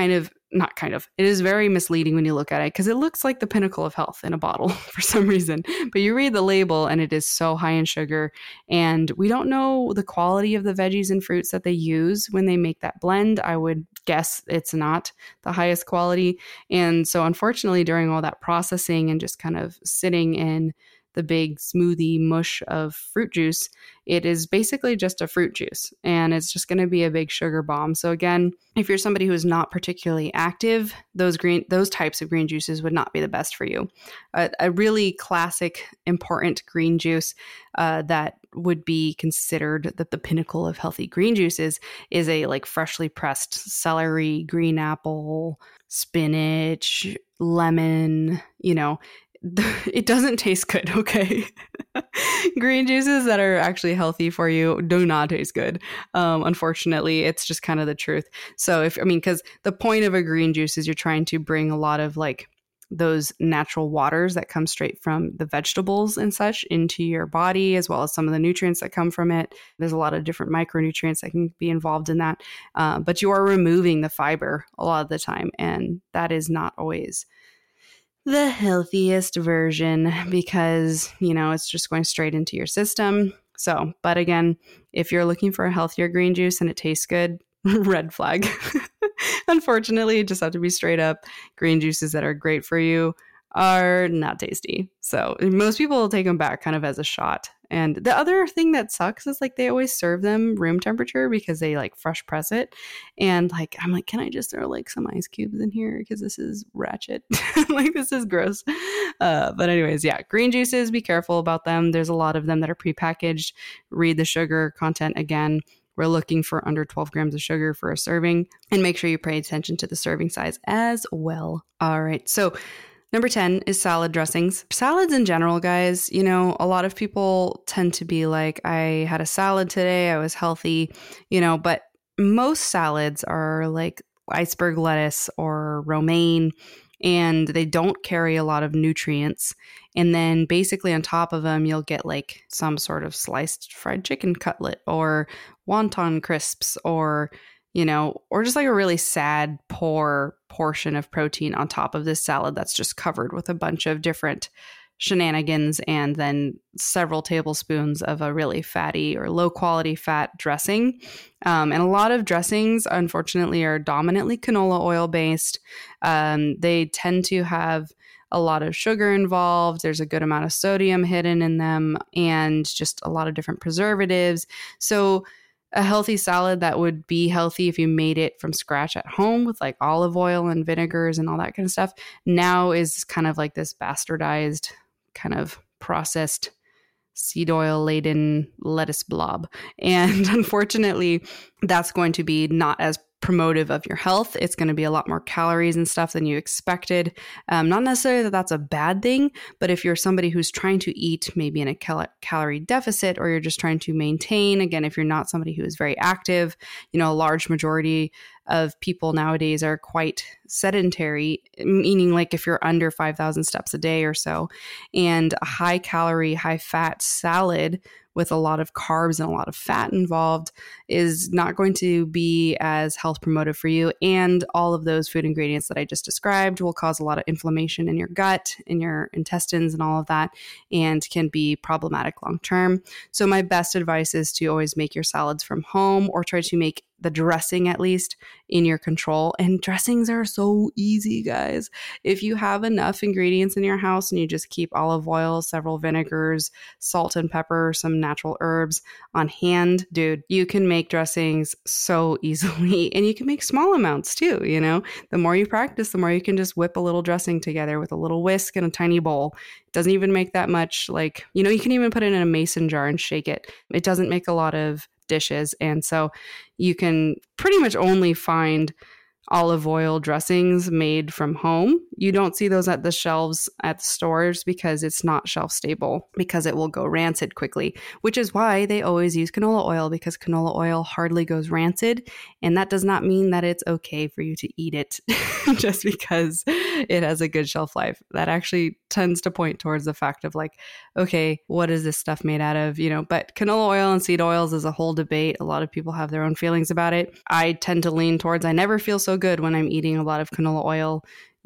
not kind of, it is very misleading when you look at it because it looks like the pinnacle of health in a bottle for some reason. But you read the label and it is so high in sugar. And we don't know the quality of the veggies and fruits that they use when they make that blend. I would guess it's not the highest quality. And so unfortunately, during all that processing and just kind of sitting in the big smoothie mush of fruit juice, it is basically just a fruit juice and it's just going to be a big sugar bomb. So again, if you're somebody who is not particularly active, those green, those types of green juices would not be the best for you. A, a really classic, important green juice uh, that would be considered the, the pinnacle of healthy green juices is a like freshly pressed celery, green apple, spinach, lemon, you know, it doesn't taste good, okay? Green juices that are actually healthy for you do not taste good. Um, unfortunately, it's just kind of the truth. So if, I mean, because the point of a green juice is you're trying to bring a lot of like those natural waters that come straight from the vegetables and such into your body, as well as some of the nutrients that come from it. There's a lot of different micronutrients that can be involved in that. Uh, but you are removing the fiber a lot of the time, and that is not always the healthiest version because, you know, it's just going straight into your system. So, but again, if you're looking for a healthier green juice and it tastes good, red flag. Unfortunately, you just have to be straight up. Green juices that are great for you are not tasty. So most people will take them back kind of as a shot. And the other thing that sucks is like they always serve them room temperature because they like fresh press it. And like, I'm like, can I just throw like some ice cubes in here? Because this is ratchet. Like, this is gross. Uh, but anyways, yeah, green juices, be careful about them. There's a lot of them that are prepackaged. Read the sugar content again. We're looking for under twelve grams of sugar for a serving, and make sure you pay attention to the serving size as well. All right. So number ten is salad dressings. Salads in general, guys, you know, a lot of people tend to be like, I had a salad today, I was healthy, you know, but most salads are like iceberg lettuce or romaine, and they don't carry a lot of nutrients. And then basically on top of them, you'll get like some sort of sliced fried chicken cutlet or wonton crisps or, you know, or just like a really sad, poor portion of protein on top of this salad that's just covered with a bunch of different shenanigans and then several tablespoons of a really fatty or low quality fat dressing. Um, and a lot of dressings, unfortunately, are dominantly canola oil based. Um, they tend to have a lot of sugar involved. There's a good amount of sodium hidden in them and just a lot of different preservatives. So a healthy salad that would be healthy if you made it from scratch at home with like olive oil and vinegars and all that kind of stuff now is kind of like this bastardized kind of processed seed oil laden lettuce blob. And unfortunately, that's going to be not as promotive of your health. It's going to be a lot more calories and stuff than you expected. Um, not necessarily that that's a bad thing, but if you're somebody who's trying to eat maybe in a cal- calorie deficit, or you're just trying to maintain, again, if you're not somebody who is very active, you know, a large majority of people nowadays are quite sedentary, meaning like if you're under five thousand steps a day or so, and a high calorie, high fat salad with a lot of carbs and a lot of fat involved is not going to be as health promotive for you. And all of those food ingredients that I just described will cause a lot of inflammation in your gut, in your intestines and all of that, and can be problematic long term. So my best advice is to always make your salads from home, or try to make the dressing at least in your control. And dressings are so easy, guys. If you have enough ingredients in your house and you just keep olive oil, several vinegars, salt and pepper, some natural herbs on hand, dude, you can make dressings so easily. And you can make small amounts too, you know? The more you practice, the more you can just whip a little dressing together with a little whisk and a tiny bowl. It doesn't even make that much, like, you know, you can even put it in a mason jar and shake it. It doesn't make a lot of dishes. And so you can pretty much only find olive oil dressings made from home. You don't see those at the shelves at the stores because it's not shelf stable, because it will go rancid quickly, which is why they always use canola oil, because canola oil hardly goes rancid. And that does not mean that it's okay for you to eat it just because it has a good shelf life. That actually tends to point towards the fact of like, okay, what is this stuff made out of? You know, but canola oil and seed oils is a whole debate. A lot of people have their own feelings about it. I tend to lean towards, I never feel so good when I'm eating a lot of canola oil,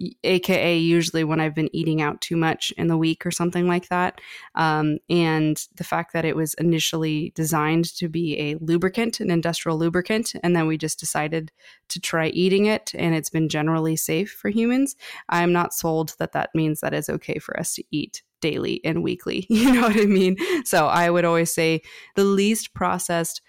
A K A usually when I've been eating out too much in the week or something like that. Um, and the fact that it was initially designed to be a lubricant, an industrial lubricant, and then we just decided to try eating it, and it's been generally safe for humans. I'm not sold that that means that it's okay for us to eat daily and weekly. You know what I mean? So I would always say the least processed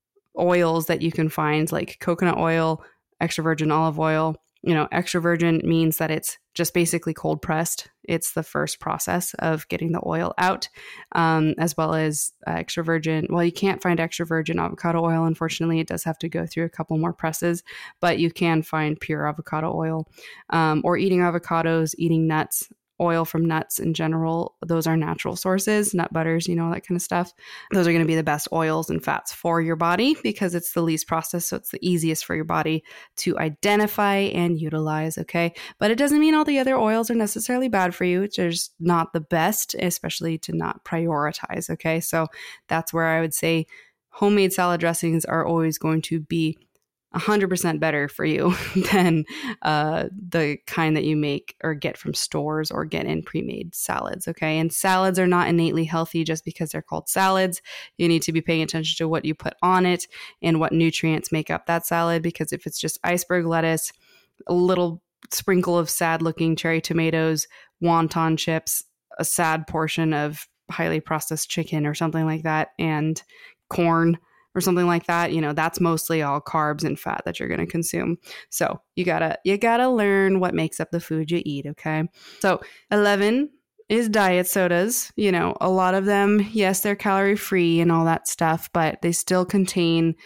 oils that you can find, like coconut oil, extra virgin olive oil. You know, extra virgin means that it's just basically cold pressed. It's the first process of getting the oil out, um, as well as uh, extra virgin. Well, you can't find extra virgin avocado oil. Unfortunately, it does have to go through a couple more presses, but you can find pure avocado oil, um, or eating avocados, eating nuts. Oil from nuts in general, those are natural sources, nut butters, you know, that kind of stuff. Those are going to be the best oils and fats for your body because it's the least processed. So it's the easiest for your body to identify and utilize. Okay. But it doesn't mean all the other oils are necessarily bad for you. It's just not the best, especially to not prioritize. Okay. So that's where I would say homemade salad dressings are always going to be one hundred percent better for you than uh, the kind that you make or get from stores or get in pre-made salads, okay? And salads are not innately healthy just because they're called salads. You need to be paying attention to what you put on it and what nutrients make up that salad, because if it's just iceberg lettuce, a little sprinkle of sad-looking cherry tomatoes, wonton chips, a sad portion of highly processed chicken or something like that, and corn, or something like that, you know, that's mostly all carbs and fat that you're going to consume. So you gotta, you gotta learn what makes up the food you eat. Okay. So eleven is diet sodas. You know, a lot of them, yes, they're calorie free and all that stuff, but they still contain,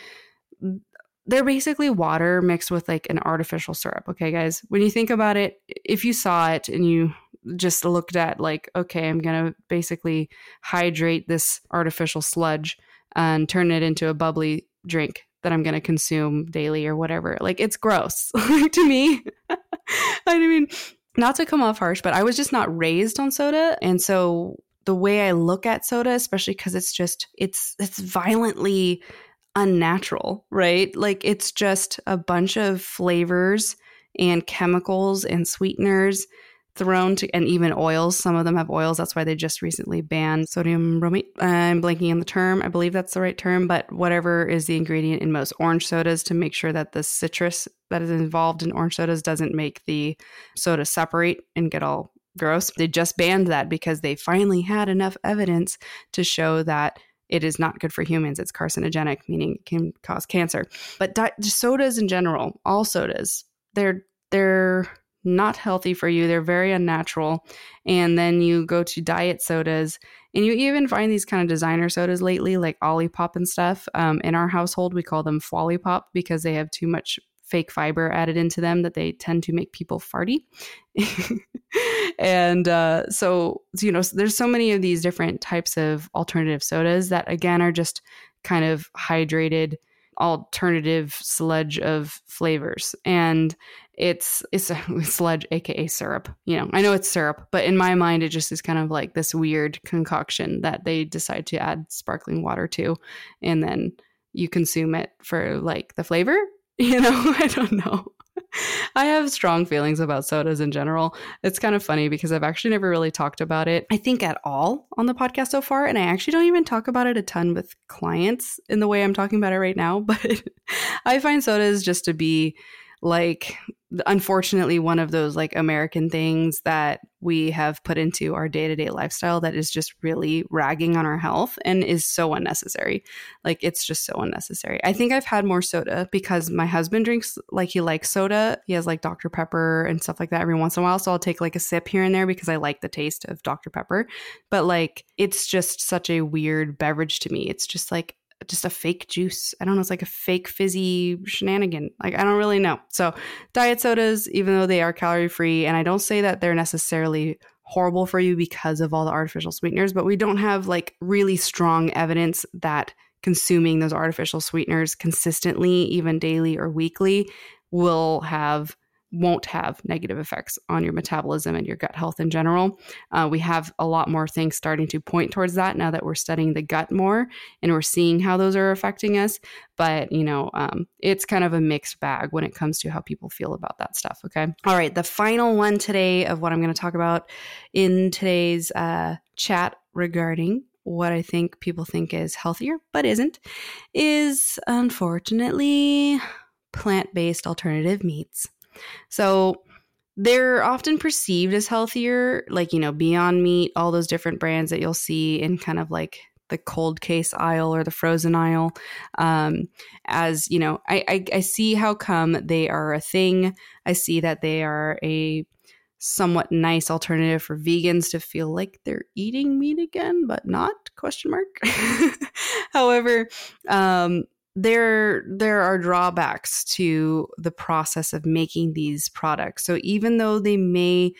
they're basically water mixed with like an artificial syrup. Okay, guys, when you think about it, if you saw it and you just looked at like, okay, I'm going to basically hydrate this artificial sludge and turn it into a bubbly drink that I'm going to consume daily or whatever. Like, it's gross to me. I mean, not to come off harsh, but I was just not raised on soda. And so the way I look at soda, especially because it's just, it's, it's violently unnatural, right? Like, it's just a bunch of flavors and chemicals and sweeteners thrown to, and even oils. Some of them have oils. That's why they just recently banned sodium bromate. I'm blanking on the term. I believe that's the right term, but whatever is the ingredient in most orange sodas to make sure that the citrus that is involved in orange sodas doesn't make the soda separate and get all gross. They just banned that because they finally had enough evidence to show that it is not good for humans. It's carcinogenic, meaning it can cause cancer. But di- sodas in general, all sodas, they're they're not healthy for you. They're very unnatural. And then you go to diet sodas, and you even find these kind of designer sodas lately, like Olipop and stuff. Um, in our household, we call them Flolipop because they have too much fake fiber added into them that they tend to make people farty. and uh, so, you know, there's so many of these different types of alternative sodas that, again, are just kind of hydrated alternative sludge of flavors. And it's it's a sludge, aka syrup. You know, I know it's syrup, but in my mind, it just is kind of like this weird concoction that they decide to add sparkling water to, and then you consume it for like the flavor. You know, I don't know. I have strong feelings about sodas in general. It's kind of funny because I've actually never really talked about it, I think, at all on the podcast so far. And I actually don't even talk about it a ton with clients in the way I'm talking about it right now. But I find sodas just to be like, unfortunately, one of those like American things that we have put into our day-to-day lifestyle that is just really ragging on our health and is so unnecessary. Like, it's just so unnecessary. I think I've had more soda because my husband drinks, like, he likes soda. He has like Doctor Pepper and stuff like that every once in a while. So I'll take like a sip here and there because I like the taste of Doctor Pepper. But like, it's just such a weird beverage to me. It's just like just a fake juice. I don't know. It's like a fake fizzy shenanigan. Like, I don't really know. So diet sodas, even though they are calorie free, and I don't say that they're necessarily horrible for you because of all the artificial sweeteners, but we don't have like really strong evidence that consuming those artificial sweeteners consistently, even daily or weekly, will have won't have negative effects on your metabolism and your gut health in general. Uh, we have a lot more things starting to point towards that now that we're studying the gut more and we're seeing how those are affecting us. But, you know, um, it's kind of a mixed bag when it comes to how people feel about that stuff. Okay. All right. The final one today of what I'm going to talk about in today's uh, chat regarding what I think people think is healthier, but isn't, is unfortunately plant-based alternative meats. So they're often perceived as healthier, like, you know, Beyond Meat, all those different brands that you'll see in kind of like the cold case aisle or the frozen aisle. Um, as, you know, I, I, I see how come they are a thing. I see that they are a somewhat nice alternative for vegans to feel like they're eating meat again, but not, question mark. However, um, There, there are drawbacks to the process of making these products. So even though they may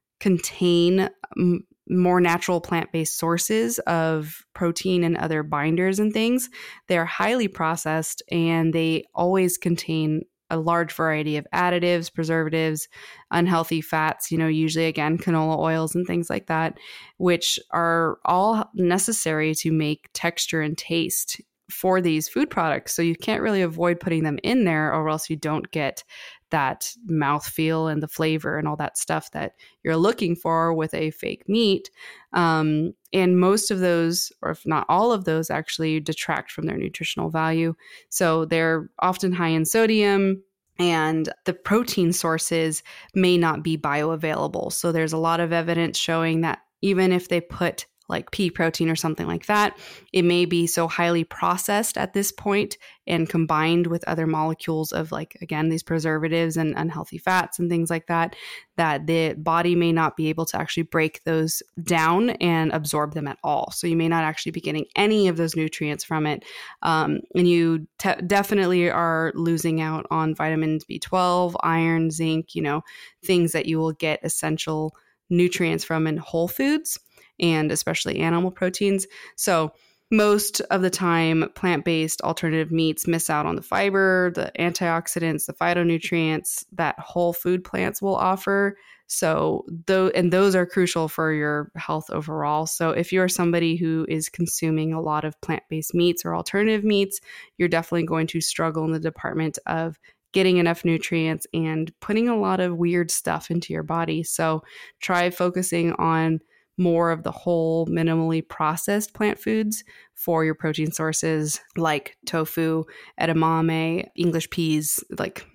contain m- more natural plant-based sources of protein and other binders and things, they're highly processed and they always contain a large variety of additives, preservatives, unhealthy fats, you know, usually again, canola oils and things like that, which are all necessary to make texture and taste for these food products. So you can't really avoid putting them in there or else you don't get that mouthfeel and the flavor and all that stuff that you're looking for with a fake meat. Um, and most of those, or if not all of those, actually detract from their nutritional value. So they're often high in sodium, and the protein sources may not be bioavailable. So there's a lot of evidence showing that even if they put like pea protein or something like that, it may be so highly processed at this point and combined with other molecules of like, again, these preservatives and unhealthy fats and things like that, that the body may not be able to actually break those down and absorb them at all. So you may not actually be getting any of those nutrients from it. Um, and you te- definitely are losing out on vitamins B twelve, iron, zinc, you know, things that you will get essential nutrients from in whole foods, and especially animal proteins. So most of the time, plant-based alternative meats miss out on the fiber, the antioxidants, the phytonutrients that whole food plants will offer. So though, and those are crucial for your health overall. So if you're somebody who is consuming a lot of plant-based meats or alternative meats, you're definitely going to struggle in the department of getting enough nutrients and putting a lot of weird stuff into your body. So try focusing on more of the whole, minimally processed plant foods for your protein sources like tofu, edamame, English peas, like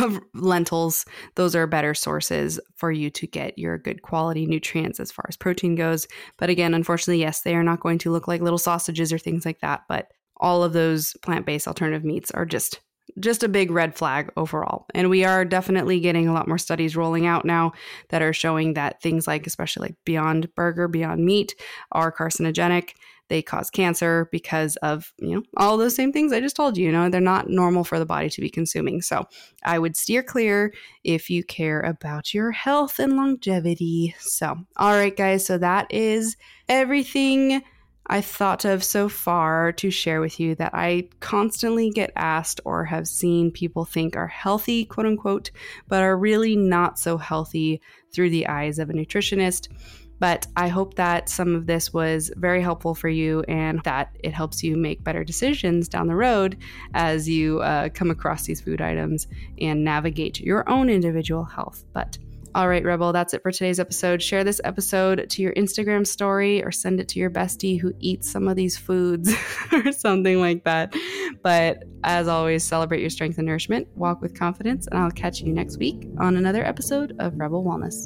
lentils. Those are better sources for you to get your good quality nutrients as far as protein goes. But again, unfortunately, yes, they are not going to look like little sausages or things like that. But all of those plant-based alternative meats are just just a big red flag overall. And we are definitely getting a lot more studies rolling out now that are showing that things like, especially like Beyond Burger, Beyond Meat, are carcinogenic. They cause cancer because of, you know, all those same things I just told you. You know, they're not normal for the body to be consuming. So I would steer clear if you care about your health and longevity. So, all right, guys. So that is everything I've thought of so far to share with you that I constantly get asked or have seen people think are healthy, quote unquote, but are really not so healthy through the eyes of a nutritionist. But I hope that some of this was very helpful for you and that it helps you make better decisions down the road as you uh, come across these food items and navigate your own individual health. But all right, Rebel, that's it for today's episode. Share this episode to your Instagram story or send it to your bestie who eats some of these foods or something like that. But as always, celebrate your strength and nourishment, walk with confidence, and I'll catch you next week on another episode of Rebel Wellness.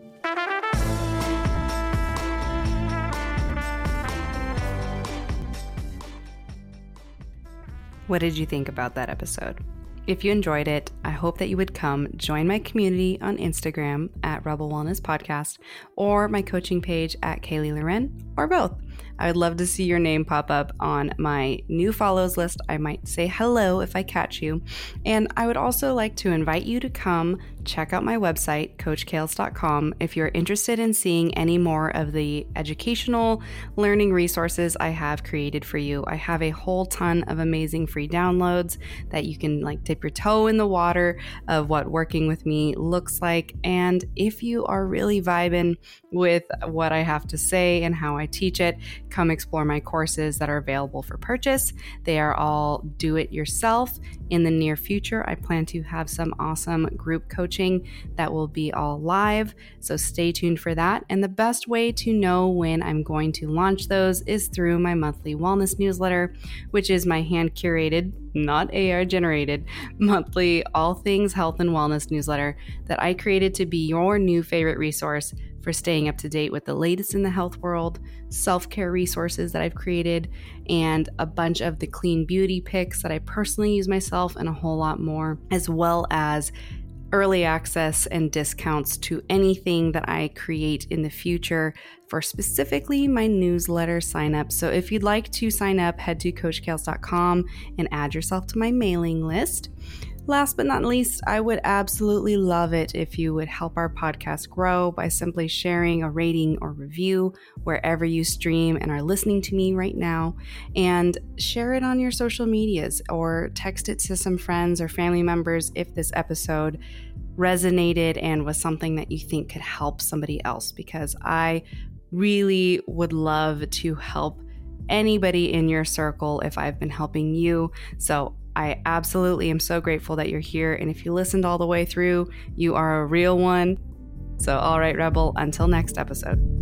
What did you think about that episode? If you enjoyed it, I hope that you would come join my community on Instagram at Rebel Wellness Podcast or my coaching page at Kaylee Loren, or both. I would love to see your name pop up on my new follows list. I might say hello if I catch you. And I would also like to invite you to come check out my website, coach kales dot com, if you're interested in seeing any more of the educational learning resources I have created for you. I have a whole ton of amazing free downloads that you can like dip your toe in the water of what working with me looks like. And if you are really vibing with what I have to say and how I teach it, come explore my courses that are available for purchase. They are all do it yourself. In the near future, I plan to have some awesome group coaching that will be all live, so stay tuned for that. And the best way to know when I'm going to launch those is through my monthly wellness newsletter, which is my hand-curated, not A I generated, monthly all things health and wellness newsletter that I created to be your new favorite resource for staying up to date with the latest in the health world, self-care resources that I've created, and a bunch of the clean beauty picks that I personally use myself, and a whole lot more, as well as early access and discounts to anything that I create in the future for specifically my newsletter signup. So if you'd like to sign up, head to coach kales dot com and add yourself to my mailing list. Last but not least, I would absolutely love it if you would help our podcast grow by simply sharing a rating or review wherever you stream and are listening to me right now, and share it on your social medias or text it to some friends or family members if this episode resonated and was something that you think could help somebody else, because I really would love to help anybody in your circle if I've been helping you. So I absolutely am so grateful that you're here. And if you listened all the way through, you are a real one. So, all right, Rebel, until next episode.